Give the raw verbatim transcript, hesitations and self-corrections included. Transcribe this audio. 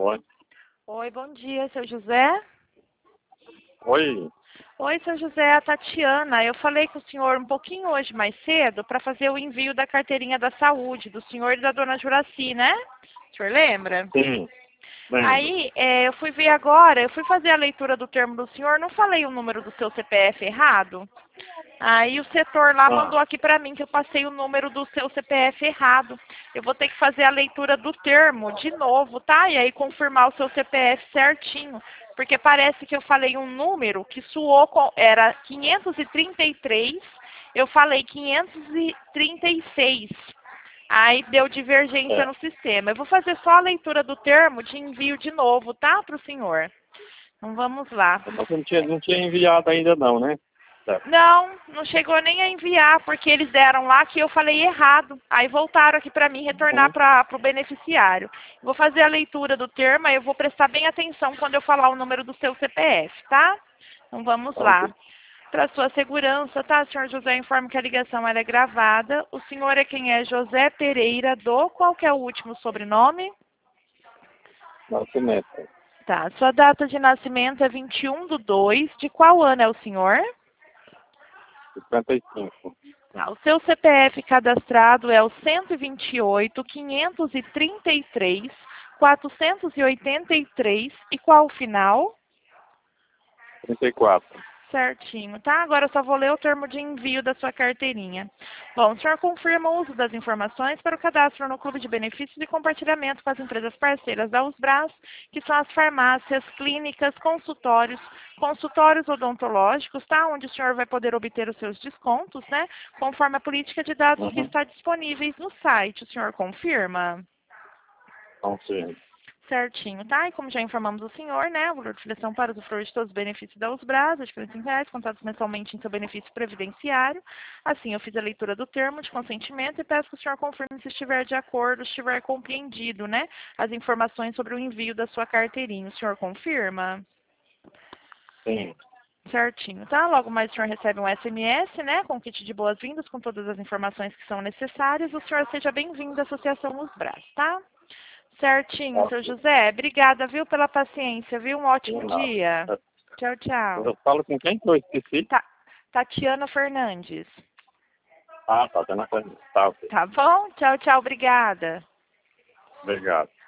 Oi. Oi, bom dia, seu José. Oi. Oi, seu José, é a Tatiana. Eu falei com o senhor um pouquinho hoje mais cedo para fazer o envio da carteirinha da saúde, do senhor e da dona Juraci, né? O senhor lembra? Sim. Lembro. Aí, é, eu fui ver agora, eu fui fazer a leitura do termo do senhor, não falei o número do seu C P F errado? Aí o setor lá Ah. mandou aqui para mim que eu passei o número do seu C P F errado. Eu vou ter que fazer a leitura do termo de novo, tá? E aí confirmar o seu C P F certinho. Porque parece que eu falei um número que soou com, era quinhentos e trinta e três, eu falei quinhentos e trinta e seis. Aí deu divergência É. no sistema. Eu vou fazer só a leitura do termo de envio de novo, tá? Para o senhor. Então vamos lá. Mas não tinha, não tinha enviado ainda não, né? Certo. Não, não chegou nem a enviar, porque eles deram lá que eu falei errado. Aí voltaram aqui para mim retornar Uhum. para o beneficiário. Vou fazer a leitura do termo, aí eu vou prestar bem atenção quando eu falar o número do seu C P F, tá? Então vamos lá. Ok. Para sua segurança, tá, senhor José? Informe que a ligação ela é gravada. O senhor é quem é José Pereira do... Qual que é o último sobrenome? Nascimento. Tá, sua data de nascimento é vinte e um do dois. De qual ano é o senhor? cinquenta e cinco. Tá, o seu C P F cadastrado é o cento e vinte e oito, quinhentos e trinta e três, quatrocentos e oitenta e três. E qual o final? trinta e quatro. Certinho, tá? Agora eu só vou ler o termo de envio da sua carteirinha. Bom, o senhor confirma o uso das informações para o cadastro no Clube de Benefícios e compartilhamento com as empresas parceiras da Usbras, que são as farmácias, clínicas, consultórios, consultórios odontológicos, tá? Onde o senhor vai poder obter os seus descontos, né? Conforme a política de dados que Uhum. está disponíveis no site. O senhor confirma? Então, sim. Certinho, tá? E como já informamos o senhor, né? O valor de seleção para usufruir de todos os benefícios da Usbras, de quarenta e cinco reais, contados mensalmente em seu benefício previdenciário. Assim, eu fiz a leitura do termo de consentimento e peço que o senhor confirme se estiver de acordo, estiver compreendido, né? As informações sobre o envio da sua carteirinha. O senhor confirma? Sim. Certinho, tá? Logo mais o senhor recebe um S M S, né? Com kit de boas-vindas, com todas as informações que são necessárias. O senhor seja bem-vindo à Associação Usbras, tá? Certinho, seu Ok. José. Obrigada, viu, pela paciência, viu? Um De ótimo nada. dia. Tchau, tchau. Eu falo com quem que eu esqueci? Ta- Tatiana Fernandes. Ah, tá. Tá na coisa. Tá, ok. Tá bom? Tchau, tchau. Obrigada. Obrigado.